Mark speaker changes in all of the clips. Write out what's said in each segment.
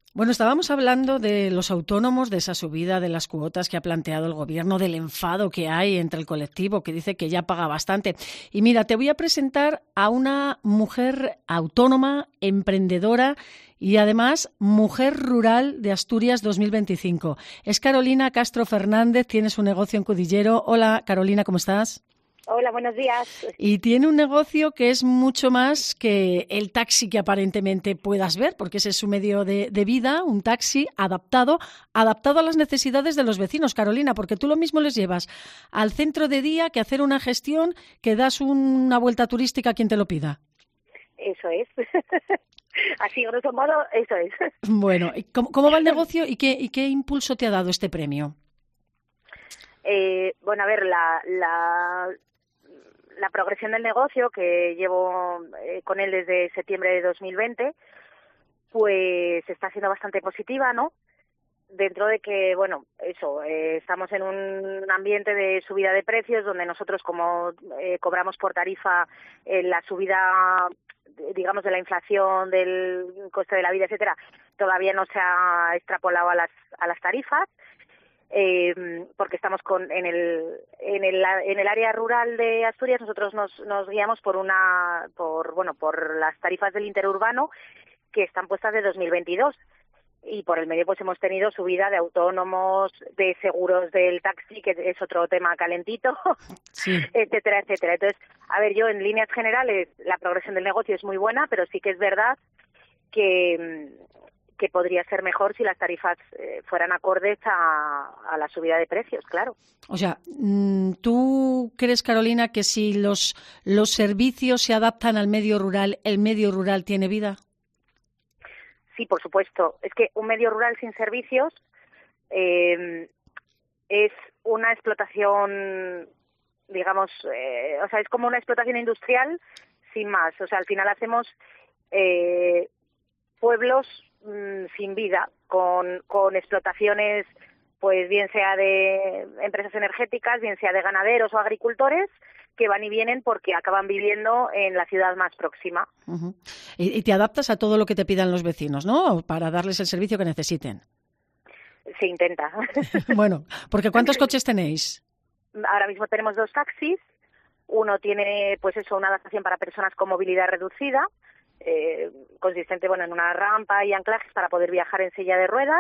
Speaker 1: Bueno, estábamos hablando de los autónomos, de esa subida de las cuotas que ha planteado el Gobierno, del enfado que hay entre el colectivo que dice que ya paga bastante. Y mira, te voy a presentar a una mujer autónoma, emprendedora y además mujer rural de Asturias 2025. Es Carolina Castro Fernández, tiene su negocio en Cudillero. Hola, Carolina, ¿cómo estás?
Speaker 2: Hola, buenos días.
Speaker 1: Y tiene un negocio que es mucho más que el taxi que aparentemente puedas ver, porque ese es su medio de vida, un taxi adaptado a las necesidades de los vecinos, Carolina, porque tú lo mismo les llevas al centro de día que hacer una gestión que das una vuelta turística a quien te lo pida.
Speaker 2: Eso es. Así, grosso modo, eso es.
Speaker 1: Bueno, ¿cómo va el negocio y qué impulso te ha dado este premio?
Speaker 2: Bueno, a ver, la progresión del negocio, que llevo con él desde septiembre de 2020, pues está siendo bastante positiva, ¿no? Dentro de que, bueno, eso, estamos en un ambiente de subida de precios donde nosotros, como cobramos por tarifa la subida, digamos, de la inflación, del coste de la vida, etcétera, todavía no se ha extrapolado a las tarifas. Porque estamos en el área rural de Asturias. Nosotros nos guiamos por las tarifas del interurbano, que están puestas de 2022, y por el medio pues hemos tenido subida de autónomos, de seguros del taxi, que es otro tema calentito,
Speaker 1: Sí.
Speaker 2: etcétera, etcétera. Entonces, a ver, yo en líneas generales la progresión del negocio es muy buena, pero sí que es verdad que podría ser mejor si las tarifas fueran acordes a la subida de precios, claro.
Speaker 1: O sea, ¿tú crees, Carolina, que si los servicios se adaptan al medio rural, el medio rural tiene vida?
Speaker 2: Sí, por supuesto. Es que un medio rural sin servicios es una explotación, digamos, o sea, es como una explotación industrial sin más. O sea, al final hacemos pueblos sin vida, con explotaciones, pues bien sea de empresas energéticas, bien sea de ganaderos o agricultores, que van y vienen porque acaban viviendo en la ciudad más próxima.
Speaker 1: Uh-huh. Y te adaptas a todo lo que te pidan los vecinos, ¿no? Para darles el servicio que necesiten.
Speaker 2: Se intenta.
Speaker 1: Bueno, porque ¿cuántos coches tenéis?
Speaker 2: Ahora mismo tenemos 2 taxis. Uno tiene, pues eso, una adaptación para personas con movilidad reducida, consistente, bueno, en una rampa y anclajes para poder viajar en silla de ruedas,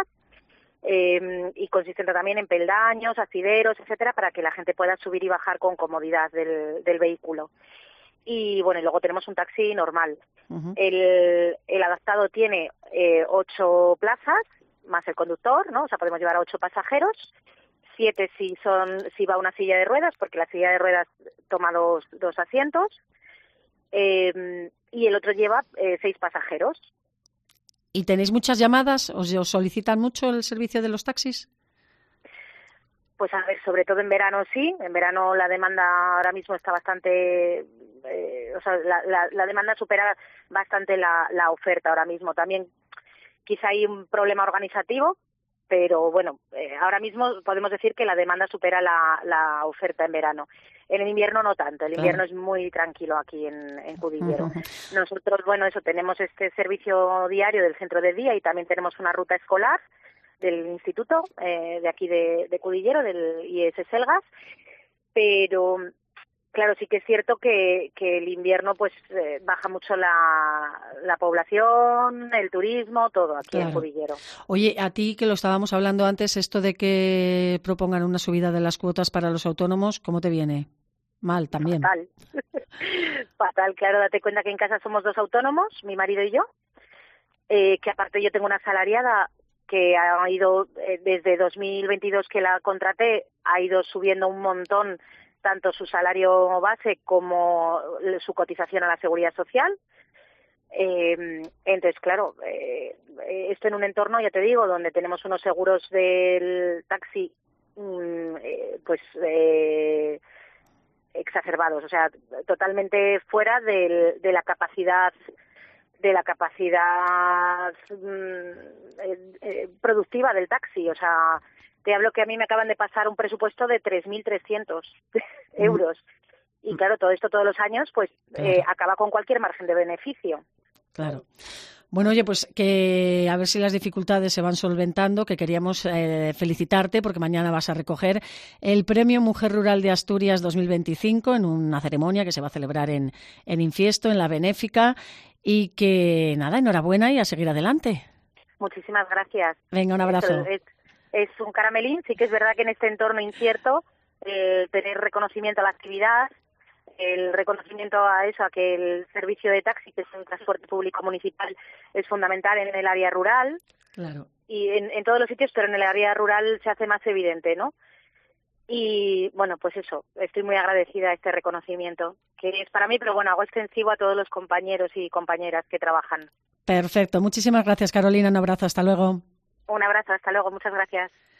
Speaker 2: y consistente también en peldaños, asideros, etcétera, para que la gente pueda subir y bajar con comodidad del vehículo. Y bueno, y luego tenemos un taxi normal.
Speaker 1: Uh-huh.
Speaker 2: El adaptado tiene 8 plazas, más el conductor, ¿no? O sea, podemos llevar a 8 pasajeros, 7 si va una silla de ruedas, porque la silla de ruedas toma dos asientos, y el otro lleva 6 pasajeros.
Speaker 1: ¿Y tenéis muchas llamadas? ¿Os solicitan mucho el servicio de los taxis?
Speaker 2: Pues a ver, sobre todo en verano sí. En verano la demanda ahora mismo está bastante... o sea, la demanda supera bastante la oferta ahora mismo. También quizá hay un problema organizativo, pero bueno, ahora mismo podemos decir que la demanda supera la oferta en verano. En el invierno no tanto, el invierno es muy tranquilo aquí en Cudillero.
Speaker 1: Uh-huh.
Speaker 2: Nosotros, bueno, eso, tenemos este servicio diario del centro de día y también tenemos una ruta escolar del instituto de aquí de Cudillero, del IES Selgas, pero claro, sí que es cierto que el invierno pues baja mucho la población, el turismo, todo aquí en Cudillero.
Speaker 1: Oye, a ti que lo estábamos hablando antes, esto de que propongan una subida de las cuotas para los autónomos, ¿cómo te viene? Mal también.
Speaker 2: Fatal. Fatal, claro, date cuenta que en casa somos 2 autónomos, mi marido y yo, que aparte yo tengo una asalariada que ha ido, desde 2022 que la contraté, ha ido subiendo un montón tanto su salario base como su cotización a la Seguridad Social. Entonces, claro, esto en un entorno, ya te digo, donde tenemos unos seguros del taxi exacerbados, o sea, totalmente fuera de la capacidad productiva del taxi. O sea, te hablo que a mí me acaban de pasar un presupuesto de 3.300 euros. Y claro, todo esto todos los años, pues acaba con cualquier margen de beneficio.
Speaker 1: Claro. Bueno, oye, pues que a ver si las dificultades se van solventando, que queríamos felicitarte porque mañana vas a recoger el Premio Mujer Rural de Asturias 2025 en una ceremonia que se va a celebrar en Infiesto, en la Benéfica, y que nada, enhorabuena y a seguir adelante.
Speaker 2: Muchísimas gracias.
Speaker 1: Venga, un abrazo.
Speaker 2: Es un caramelín, sí que es verdad que en este entorno incierto tener reconocimiento a la actividad, el reconocimiento a eso, a que el servicio de taxi, que es un transporte público municipal, es fundamental en el área rural.
Speaker 1: Claro.
Speaker 2: Y en todos los sitios, pero en el área rural se hace más evidente, ¿no? Y bueno, pues eso, estoy muy agradecida a este reconocimiento, que es para mí, pero bueno, hago extensivo a todos los compañeros y compañeras que trabajan.
Speaker 1: Perfecto, muchísimas gracias, Carolina, un abrazo, hasta luego.
Speaker 2: Un abrazo, hasta luego, muchas gracias.